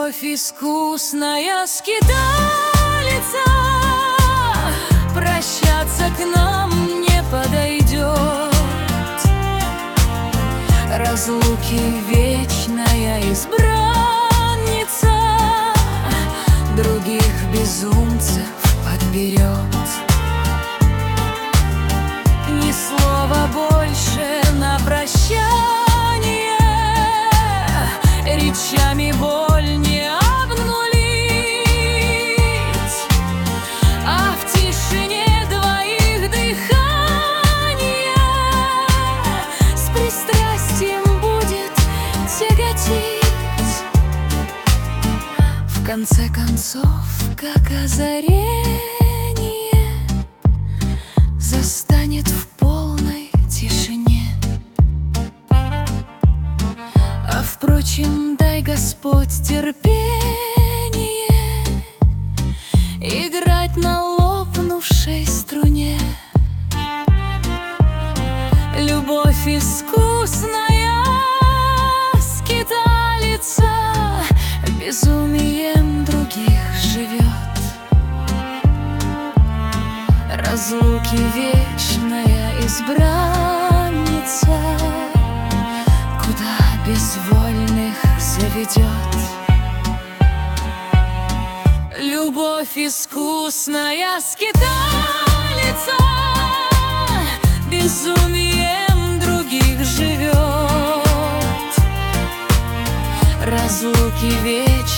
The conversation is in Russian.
Любовь искусная скиталица, прощаться к нам не подойдет. Разлуки вечная избранница других безумцев подберет. Ни слова больше на прощание, речами боль не обнулить, а в тишине двоих дыхание с пристрастием будет тяготить. В конце концов, как озарение, застанет в полной тишине. А впрочем, дай Господь терпение играть на лопнувшей струне. Любовь искусная скиталица, безумием других живет. Разлуки вечная избранница куда безвольных заведет. Любовь искусная скиталица, безумием других живет. Разлуки вечные